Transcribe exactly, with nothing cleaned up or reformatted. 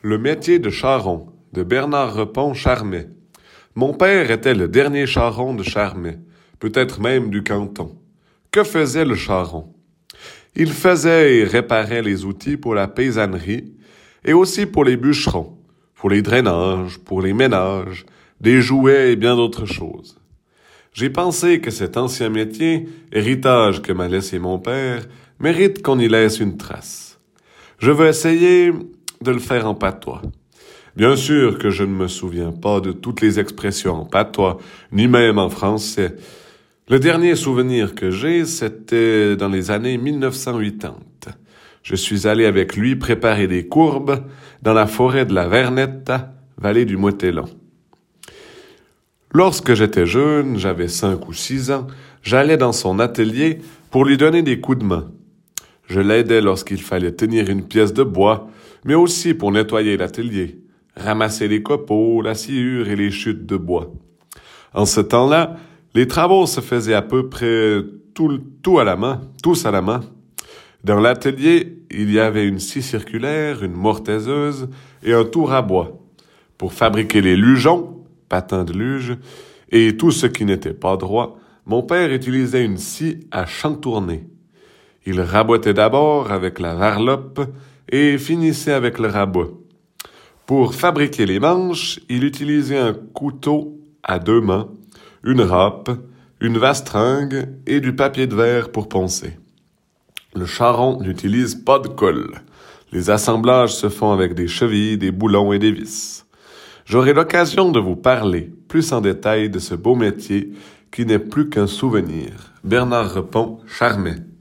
Le métier de charron, de Bernard Repon Charmet. Mon père était le dernier charron de Charmet, peut-être même du canton. Que faisait le charron? Il faisait et réparait les outils pour la paysannerie et aussi pour les bûcherons, pour les drainages, pour les ménages, des jouets et bien d'autres choses. J'ai pensé que cet ancien métier, héritage que m'a laissé mon père, mérite qu'on y laisse une trace. Je veux essayer de le faire en patois. Bien sûr que je ne me souviens pas de toutes les expressions en patois, ni même en français. Le dernier souvenir que j'ai, c'était dans les années mille neuf cent quatre-vingt-dix. Je suis allé avec lui préparer des courbes dans la forêt de la Vernetta, vallée du Motellon. Lorsque j'étais jeune, j'avais cinq ou six ans, j'allais dans son atelier pour lui donner des coups de main. Je l'aidais lorsqu'il fallait tenir une pièce de bois, mais aussi pour nettoyer l'atelier, ramasser les copeaux, la sciure et les chutes de bois. En ce temps-là, les travaux se faisaient à peu près tout, tout à la main, tous à la main. Dans l'atelier, il y avait une scie circulaire, une mortaiseuse et un tour à bois. Pour fabriquer les lugeons, patins de luge, et tout ce qui n'était pas droit, mon père utilisait une scie à chantourner. Il rabotait d'abord avec la varlope et finissait avec le rabot. Pour fabriquer les manches, il utilisait un couteau à deux mains, une râpe, une vastringue et du papier de verre pour poncer. Le charron n'utilise pas de colle. Les assemblages se font avec des chevilles, des boulons et des vis. J'aurai l'occasion de vous parler plus en détail de ce beau métier qui n'est plus qu'un souvenir. Bernard Repon Charmet.